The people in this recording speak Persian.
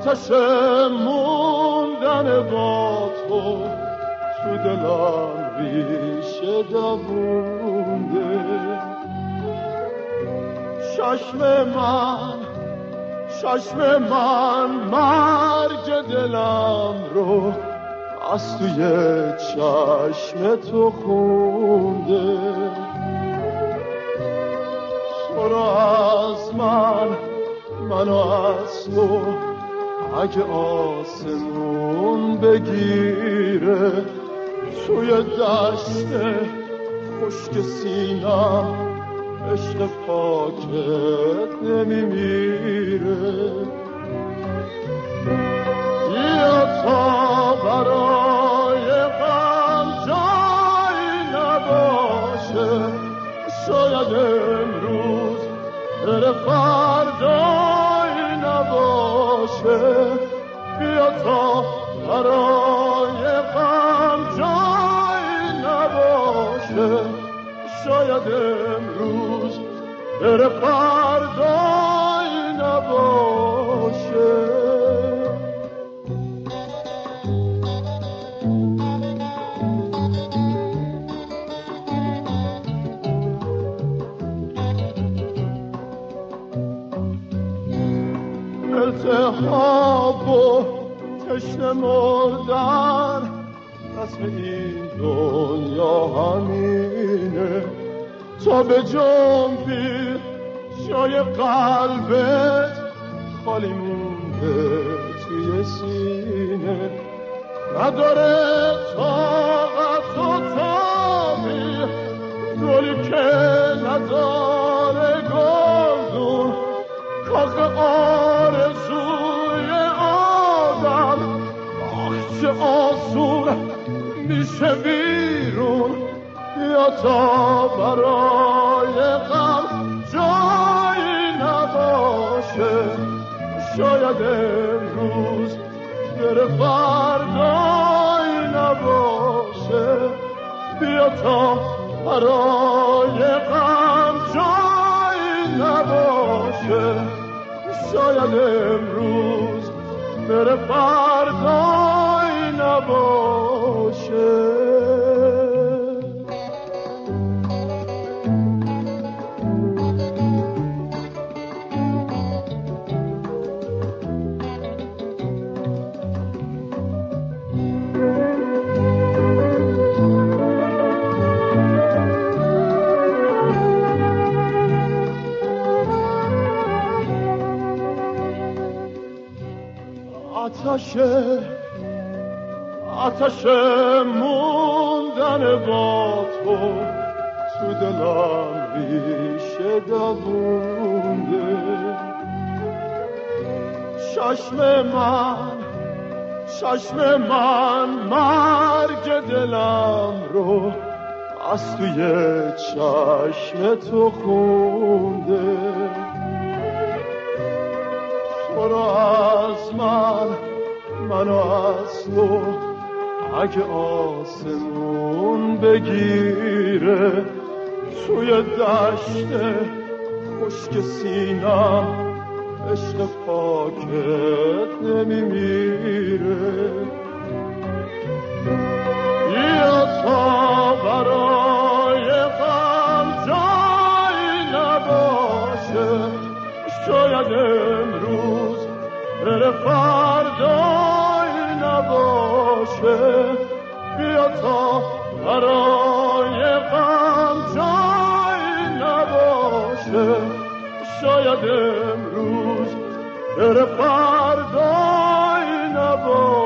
آتش موندن با تو دلم ریشه دوونده. چشم من مرگ دلم رو از توی چشم تو خونده. تو رو از منو از تو اگه آسمون بگیره، توی دشت خشک سینم عشق پاکت نمیمیره. یا تا برای غم جایی نباشه، شاید امروز بره فردایی نباشه. بیا تا برای غم جایی نباشه، شاید امروز بره فردایی نباشه. التهاب و تشنه مردن رسم این دنیا همینه. تا به جنبی جای قلبت خالی مونده توی سینه. نداره طاقت و تابی گلی که نداره گلدون. کاخ آرزوی آدم آخ چه آسون میشه بیرون. یا تا برای غم جایی نباشه، شاید امروز بره فردایی نباشه. بیا تا برای غم جایی نباشه، شاید امروز بره فردایی نباشه. آتش موندن با تو دلم ریشه دوونده. چشم من مرگ دلم رو از توی چشم تو خونده. تو رو از منو از تو اگه آسمون بگیره، توی دشت خشک سینم عشق پاکت نمیمیره. یا تا برای غم جایی نباشه، شاید امروز بره فردایی نباشه. بیا تا برای غم جایی نباشه، شاید امروز بره فردایی نباشه.